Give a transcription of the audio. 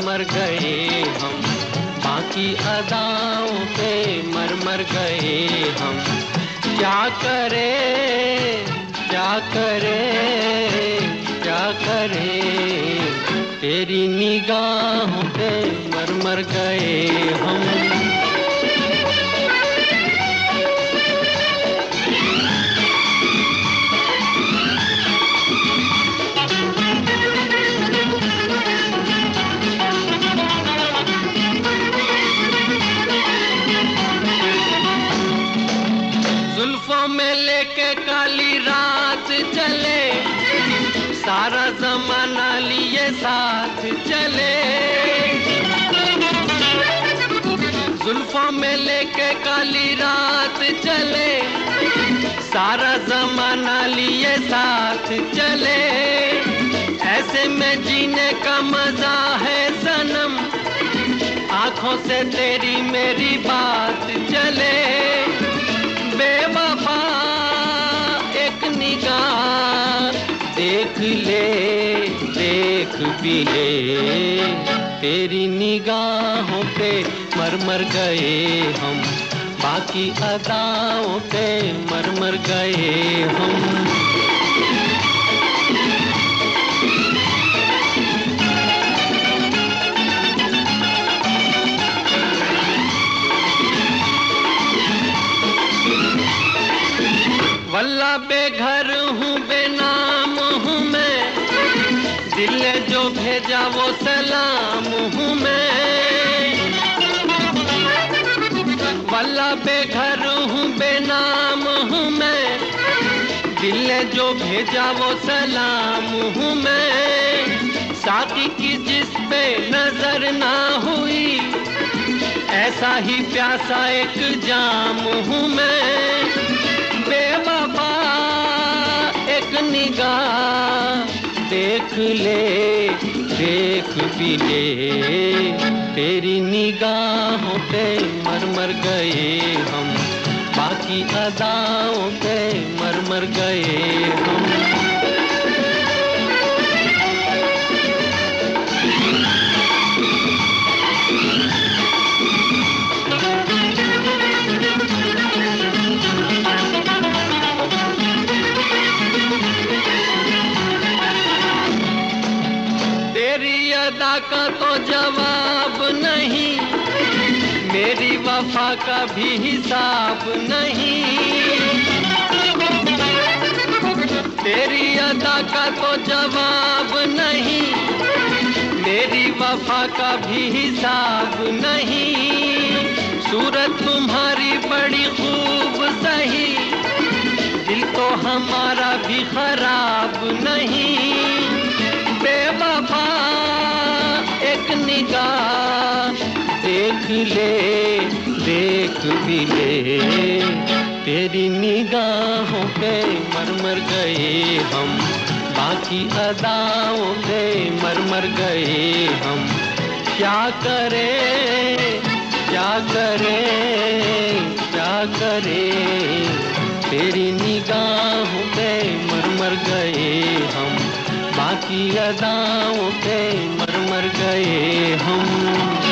मर गए हम, बाकी अदाओं पे मर मर गए हम। क्या करे, क्या करे, क्या करे, तेरी निगाहों पे मर मर गए हम। जुल्फों में लेके काली रात चले, सारा जमाना लिए साथ चले। जुल्फों में लेके काली रात चले, सारा जमाना लिए साथ चले। ऐसे में जीने का मजा है सनम, आंखों से तेरी मेरी बात चले। बेवफा एक निगाह देख ले, देख भी ले, तेरी निगाहों पे मर मर गए हम, बाकी अदाओं पे मर मर गए हम। वल्लाह बेघर हूँ बेनाम हूँ मैं, दिल ने जो भेजा वो सलाम हूँ मैं। वल्लाह बेघर हूँ बेनाम हूँ मैं, दिल ने जो भेजा वो सलाम हूँ मैं। साथी की जिस पे नजर ना हुई, ऐसा ही प्यासा एक जाम हूँ मैं। बेवफा एक निगाह देख ले, देख भी ले, तेरी निगाहों पे मर मर गए हम, बाकी अदाओं पे मर मर गए हम। तेरी अदा का तो जवाब नहीं, मेरी वफा का भी हिसाब नहीं। तेरी अदा का तो जवाब नहीं, मेरी वफा का भी हिसाब नहीं। सूरत तुम्हारी बड़ी खूब सही, दिल तो हमारा भी खराब नहीं। बेवफा एक निगाह देख ले, देख भी ले, तेरी निगाहों पे मर मर गए हम, बाकी अदाओं पे मर मर गए हम। क्या करे, क्या करे, क्या करे, तेरी निगाहों पे मर मर गए हम, बाकी अदाओं पे मर मर गए हम।